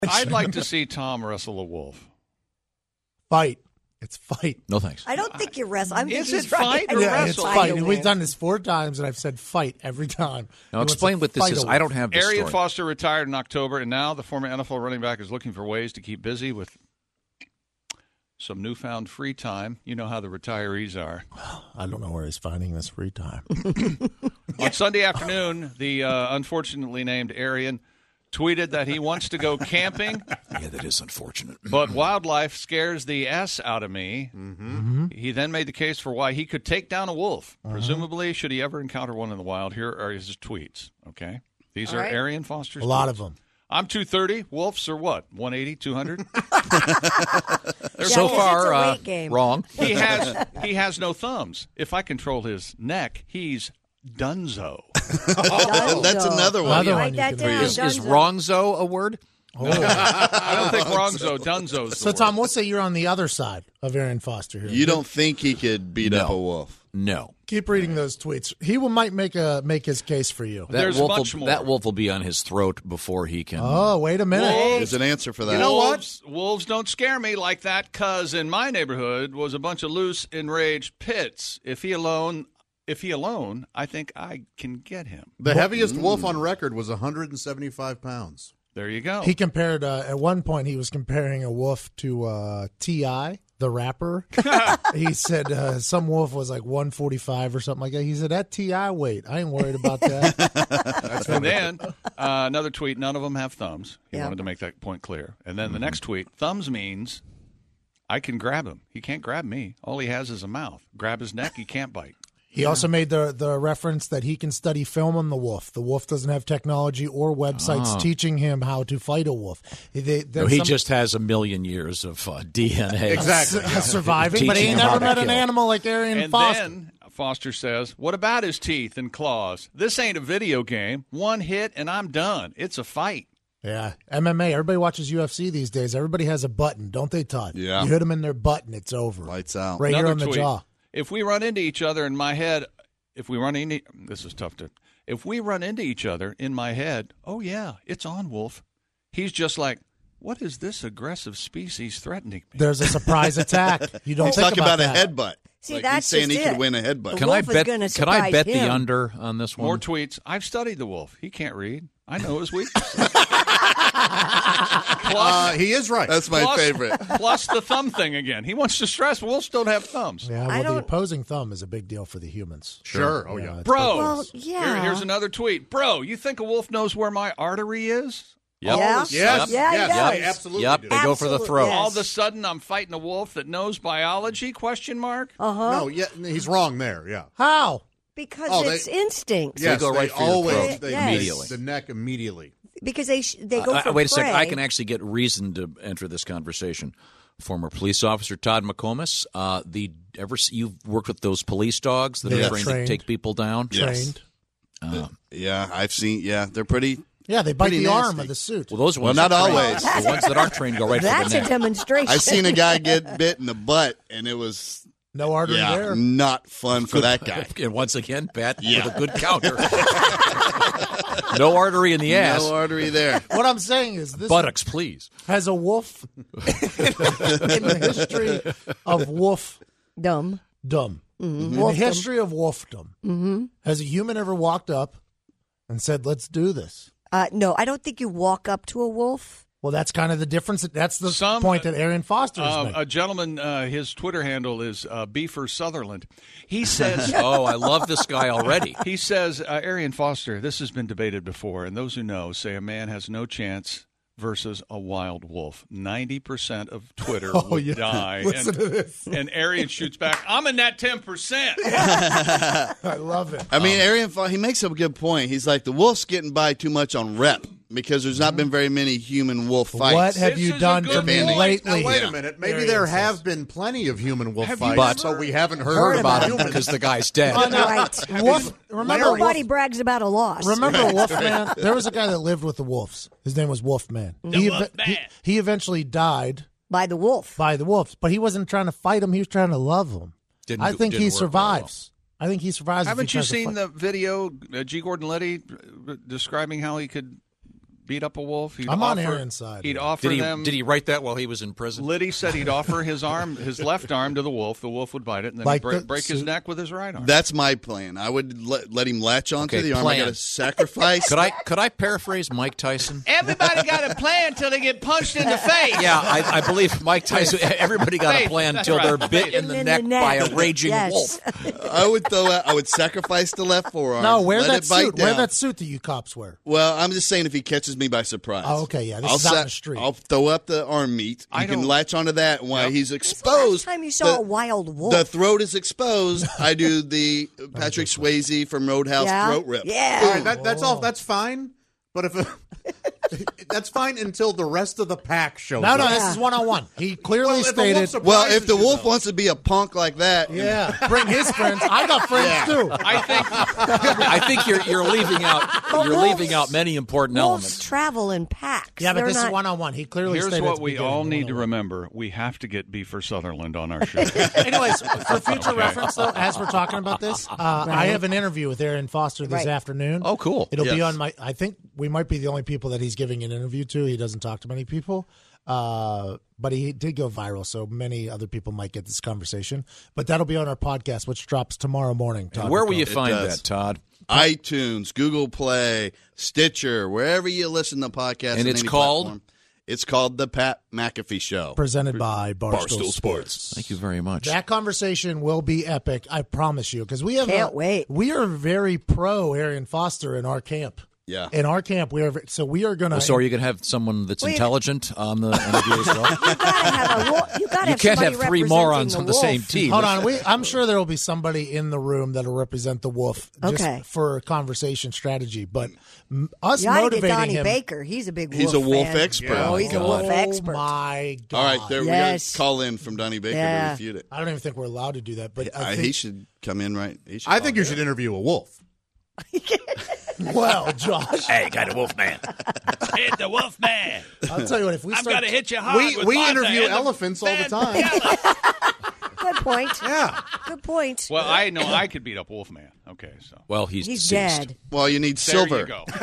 I'd like to see Tom wrestle a wolf. Fight. It's fight. No thanks. I don't think you wrestle. I'm Is thinking it fight or Yeah, wrestle? it's fight. We've done this 4 times, and I've said fight every time. Now explain what this is. I don't have this Arian story. Foster retired in October, and now the former NFL running back is looking for ways to keep busy with some newfound free time. You know how the retirees are. I don't know where he's finding this free time. On Sunday afternoon, the unfortunately named Arian tweeted that he wants to go camping. Yeah, that is unfortunate. But wildlife scares the S out of me. Mm-hmm. He then made the case for why he could take down a wolf. Presumably, should he ever encounter one in the wild, here are his tweets. Okay? These All are right. Arian Foster's A lot tweets. of them. I'm 230. Wolves are what? 180, 200? So it's far, a weight game. wrong. He has no thumbs. If I control his neck, he's Dunzo. That's another one. Another Write one you that can down. read. Is Dunzo. wrongzo a word? Oh. I don't think Wrongzo, Dunzo's So, the word. Tom, we'll say you're on the other side of Arian Foster here. You don't think he could beat up a wolf? No. Keep reading those tweets. He might make his case for you. There's wolf much more. That wolf will be on his throat before he can. Oh, wait a minute. There's an answer for that. You know what? Wolves don't scare me like that because in my neighborhood was a bunch of loose, enraged pits. If he alone, I think I can get him. The heaviest wolf on record was 175 pounds. There you go. He compared, at one point, he was comparing a wolf to T.I., the rapper. He said some wolf was like 145 or something like that. He said, that T.I. weight, I ain't worried about that. And then another tweet, none of them have thumbs. He Yeah. wanted to make that point clear. And then the next tweet, thumbs means I can grab him. He can't grab me. All he has is a mouth. Grab his neck, he can't bite. He also made the reference that he can study film on the wolf. The wolf doesn't have technology or websites teaching him how to fight a wolf. No, he just has a million years of DNA. Exactly. Surviving, but he Teaching ain't him how never to met an kill. animal like Arian And Foster. then Foster says, what about his teeth and claws? This ain't a video game. One hit and I'm done. It's a fight. Yeah, MMA. Everybody watches UFC these days. Everybody has a button, don't they, Todd? Yeah. You hit them in their butt and it's over. Lights out. Right here Another on the tweet. jaw. If we run into each other in my head, if we run into each other in my head, oh yeah, it's on, Wolf. He's just like, what is this aggressive species threatening me? There's a surprise attack. You don't He's think talking about that. a headbutt. See, Like, that's he's saying just he it. could win a headbutt. Can wolf I is bet? gonna Can I surprise bet him. the under on this one? More tweets. I've studied the wolf. He can't read. I know his weaknesses. He is right. That's my favorite. Plus the thumb thing again. He wants to stress wolves don't have thumbs. Yeah, I well, the don't- opposing thumb is a big deal for the humans. Sure. Oh, yeah. it's Bro, Well, yeah. here's another tweet. Bro, you think a wolf knows where my artery is? Yep. Yeah. Yes. Yeah, he yes. does. They absolutely Yep. do. They go for the Absolutely, throat. yes. All of a sudden, I'm fighting a wolf that knows biology? Question mark. No, yeah, he's wrong there. Yeah. How? Because Oh, it's instinct. Yes, go right for your always throat they immediately. The neck immediately. Because they go for wait a second. prey. I can actually get reason to enter this conversation. Former police officer Todd McComas. You've worked with those police dogs that Yeah, are trained to trained. take people down? Trained. Yeah, I've seen. Yeah, they're pretty. Yeah, they bite Pretty the arm nasty. of the suit. Well, those ones. Well, not are trained. always. The ones that aren't trained go right That's for the a neck. demonstration. I've seen a guy get bit in the butt, and it was No artery there. not fun for that guy. And once again, Pat, with a good counter. No artery in the ass. No artery there. What I'm saying is this Buttocks, please. has a wolf in the history of wolfdom. Mm-hmm. In the history of wolfdom, has a human ever walked up and said, let's do this? No, I don't think you walk up to a wolf. Well, that's kind of the difference. That's the point that Arian Foster is making. A gentleman, his Twitter handle is Beefer Sutherland. He says, Oh, I love this guy already. he says, Arian Foster, this has been debated before, and those who know say a man has no chance versus a wild wolf. 90% of Twitter would die. Listen to this. And Arian shoots back, I'm in that 10%. I love it. I mean, he makes a good point. He's like, the wolf's getting by too much on rep because there's not been very many human wolf fights. What have This you is done a to good me point. lately? Now, wait a minute. Maybe there have been plenty of human wolf Have you fights, ever but we haven't heard Heard about about him humans. because the guy's dead. Right. Wolf, remember Nobody brags about a loss. Remember Wolfman? There was a guy that lived with the wolves. His name was Wolfman. He eventually died By the wolf. by the wolves, but he wasn't trying to fight them. He was trying to love them. I think he didn't work very well. survives. I think he survives. if he Haven't you tries to seen fight. the video, G. Gordon Liddy, describing how he could beat up a wolf? He'd I'm on offer- Aaron's side. He'd offer them. Did he write that while he was in prison? Liddy said he'd offer his left arm to the wolf. The wolf would bite it, and then Like he'd the- break his neck with his right arm. That's my plan. I would let him latch onto Okay, the arm. I plan. got to sacrifice. Could I paraphrase Mike Tyson? Everybody got a plan until they get punched in the face. Yeah, I believe Mike Tyson. Everybody got a Faith, plan that's until they're right. bit in the neck by a raging Yes. wolf. I would sacrifice the left forearm. No, wear let that it bite suit. Wear down. that suit that you cops wear. Well, I'm just saying if he catches me by surprise. Oh, okay, yeah, this I'll is out in the street. I'll throw up the arm meat. I You can don't- latch onto that while he's When's the exposed. last time you saw a wild wolf? The throat is exposed. I do the Patrick Swayze from Roadhouse Yeah? throat rip. Yeah. All right, that's all. That's fine. But if that's fine until the rest of the pack shows No, up. no, this is one-on-one. He clearly Well, if the stated. wolf surprises Well, if the you, wolf though. wants to be a punk like that, Yeah, bring his friends. I got friends too. I think you're leaving out many important Wolves elements. travel in packs. Yeah, but They're this not, is one-on-one. He clearly Here's stated. what at the we beginning, all need to 101. remember: we have to get Beaver Sutherland on our show. Anyways, for future reference, though, as we're talking about this, I have an interview with Aaron Foster this Right. afternoon. Oh, cool. It'll be Yes. on my. I think we might be the only people that he's giving an interview to. He doesn't talk to many people, but he did go viral, so many other people might get this conversation. But that'll be on our podcast, which drops tomorrow morning. Todd Where will you McCall. find does. that, Todd? iTunes, Google Play, Stitcher, wherever you listen to podcasts. And on it's any called? platform. It's called The Pat McAfee Show. Presented by Barstool Sports. Thank you very much. That conversation will be epic, I promise you, because we have Can't wait. We are very pro Arian Foster in our camp. Yeah. In our camp, we are going to. So are you going to have someone that's Well, intelligent on the interview as well? You gotta have a wolf. You gotta You have can't somebody have three representing morons on the wolf. same team. Hold on, I'm sure there will be somebody in the room that'll represent the wolf just Okay. for conversation strategy. But us You gotta get motivating Donnie him. Baker. He's a big wolf He's a wolf fan. expert. Oh, he's a wolf expert. Oh my God! All right, there Yes. we got call in from Donnie Baker Yeah. to refute it. I don't even think we're allowed to do that. But I He think, should come in right. He should I think call you should interview a wolf. well, Josh, Hey, got a wolf man. Hit the wolf man. I'll tell you what. If we start, hit you hard. We interview elephants all the time. Good point. Yeah. Good point. Well, I know I could beat up Wolfman. Okay, so Well, he's He's deceased. dead. Well, you need there silver. you go.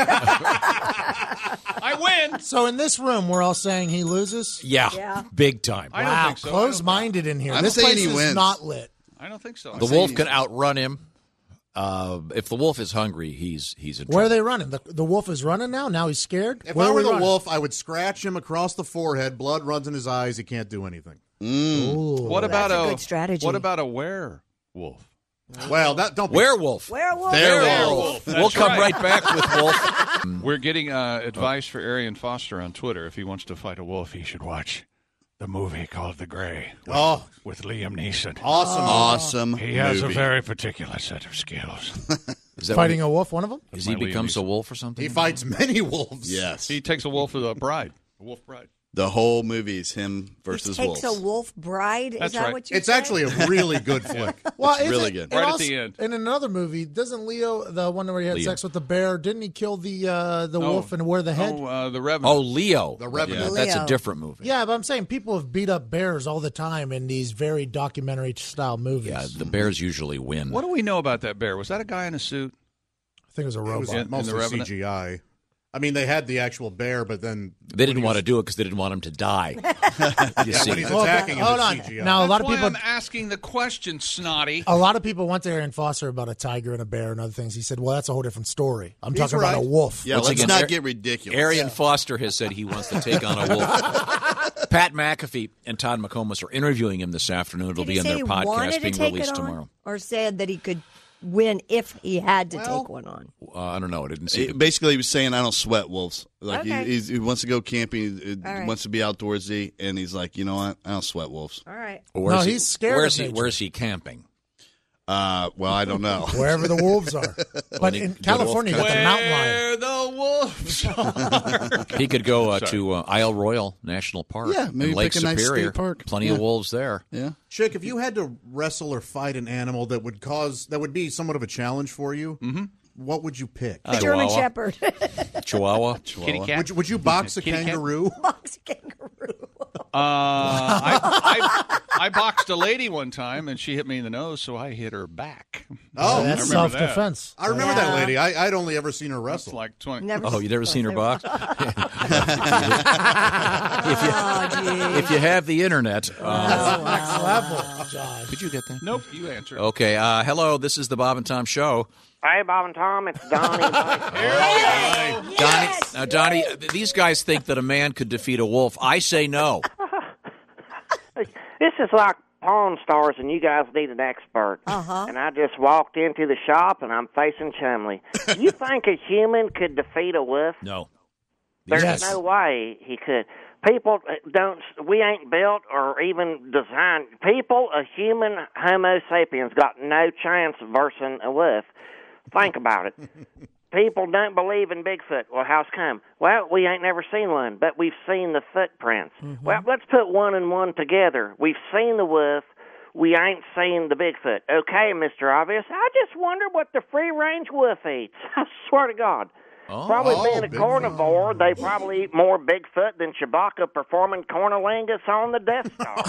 I win. so in this room, we're all saying he loses. Yeah, Yeah. big time. I don't Wow, think so. close-minded in here. I'm this saying place he is wins. not lit. I don't think so. The wolf can outrun him. If the wolf is hungry, he's in Where are trouble. they running? The wolf is running now. Now he's scared. If Where I are were we the running? wolf, I would scratch him across the forehead. Blood runs in his eyes. He can't do anything. What about That's a good strategy. What about a werewolf? Well, that don't be Werewolf. Werewolf. Werewolf. We'll come right back with wolf. We're getting advice for Arian Foster on Twitter. If he wants to fight a wolf, he should watch the movie called The Gray with Liam Neeson. awesome. Awesome. He has movie. a very particular set of skills. Is that Fighting when a wolf, one of them? he, is he My becomes a Liam Neeson. wolf or something? He fights many wolves. Yes. He takes a wolf as a bride. A wolf bride. The whole movie is him He versus takes wolves. a wolf bride. Is That's that right. what you It's said? actually a really good flick. Well, It's really good. Right at the end. In another movie, doesn't Leo, the one where he had Leo. sex with the bear, didn't he kill the wolf and wear the head? The Revenant. Oh, Leo. The Revenant. Yeah, that's a Leo. different movie. Yeah, but I'm saying people have beat up bears all the time in these very documentary style movies. Yeah, the bears usually win. What do we know about that bear? Was that a guy in a suit? I think it was a It was robot. In mostly The Revenant? CGI. I mean, they had the actual bear, but then They didn't want to do it because they didn't want him to die. You see. when he's Well, attacking him, hold it's on. CGI. Now, a lot of That's why people. I'm asking the question, snotty. A lot of people went to Arian Foster about a tiger and a bear and other things. He said, "Well, that's a whole different story. I'm He's talking about a right. wolf." Yeah, Once let's again, not get ridiculous. Arian Foster has said he wants to take on a wolf. Pat McAfee and Todd McComas are interviewing him this afternoon. It'll Did be he in say their he wanted podcast to being take released it on, tomorrow. or said that he could win if he had to take one on? I don't know. I didn't see the Basically, he was saying, I don't sweat wolves. Like Okay. he wants to go camping, he All right. wants to be outdoorsy, and he's like, you know what? I don't sweat wolves. All right. Where's No, he- he's scared Where's of he? nature. Where's he camping? Well, I don't know. Wherever the wolves are. But in California, you got the mountain lion. Where the wolves are. He could go to Isle Royal National Park. Yeah, maybe in Lake pick a nice Superior. state park. Plenty of wolves there. Yeah. Chick, if you had to wrestle or fight an animal that would be somewhat of a challenge for you, what would you pick? The German Chihuahua. Shepherd. Chihuahua. Kitty cat. Would you box a Kitty cat? kangaroo? Box kangaroo. I boxed a lady one time, and she hit me in the nose, so I hit her back. Oh, that's I remember that. self-defense. I remember Yeah. that lady. I'd only ever seen her That's wrestle. like 20. Oh, you never seen her box? Oh, If you have the internet, Next level, Josh. could you get that? Nope, you answer. Okay. Hello, this is the Bob and Tom Show. Hey, Bob and Tom, it's Donnie. Donnie, these guys think that a man could defeat a wolf. I say no. This is like Pawn Stars, and you guys need an expert. And I just walked into the shop, and I'm facing Chumley. You think a human could defeat a wolf? No. There's Yes. no way he could. People don't. We ain't built or even designed. People, a human Homo sapiens, got no chance versus a wolf. Think about it. People don't believe in Bigfoot. Well, how's come? Well, we ain't never seen one, but we've seen the footprints. Well, let's put one and one together. We've seen the wolf. We ain't seen the Bigfoot. Okay, Mr. Obvious. I just wonder what the free-range wolf eats. I swear to God. Probably being a Bigfoot. carnivore, they probably eat more Bigfoot than Chewbacca performing cornolingus on the Death Star.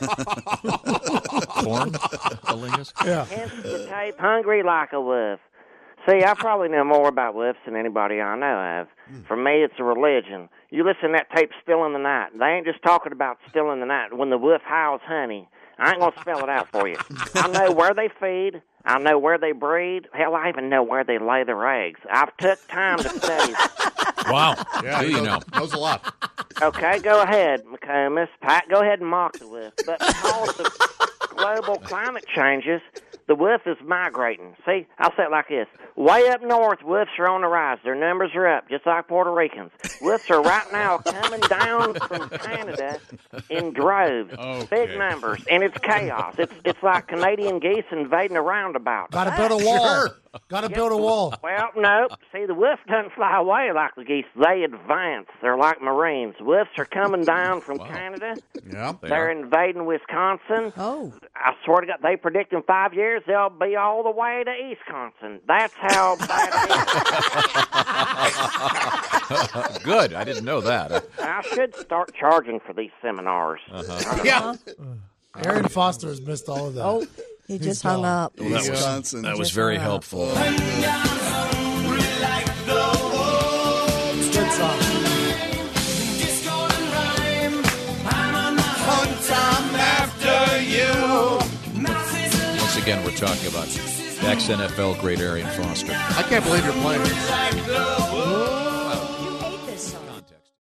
Corn? Hence the tape hungry like a wolf. See, I probably know more about wolves than anybody I know of. For me, it's a religion. You listen to that tape, Still in the Night. They ain't just talking about Still in the Night. When the wolf howls honey. I ain't going to spell it out for you. I know where they feed. I know where they breed. Hell, I even know where they lay their eggs. I've took time to study. Wow. Yeah, Do he you know? knows a lot. Okay, go ahead, McComas. Pat, go ahead and mock the wolf. But because of global climate changes, the wolf is migrating. See, I'll say it like this. Way up north, wolves are on the rise. Their numbers are up, just like Puerto Ricans. Wolves are right now coming down from Canada in droves. Okay. Big numbers, and it's chaos. It's like Canadian geese invading a roundabout. Got to build a wall. Got to build a wall. Well, no. See, the wolf doesn't fly away like the geese. They advance. They're like Marines. Wolves are coming down from Canada. Yeah. They're invading Wisconsin. Oh. I swear to God, they predict in 5 years they'll be all the way to Wisconsin. That's how bad it is. Good. I didn't know that. I should start charging for these seminars. Yeah. Aaron Foster has missed all of that. Oh, he just hung gone. up. Wisconsin. That was very helpful. Good song. Once again, we're talking about ex-NFL great Arian Foster. I can't believe you're playing this.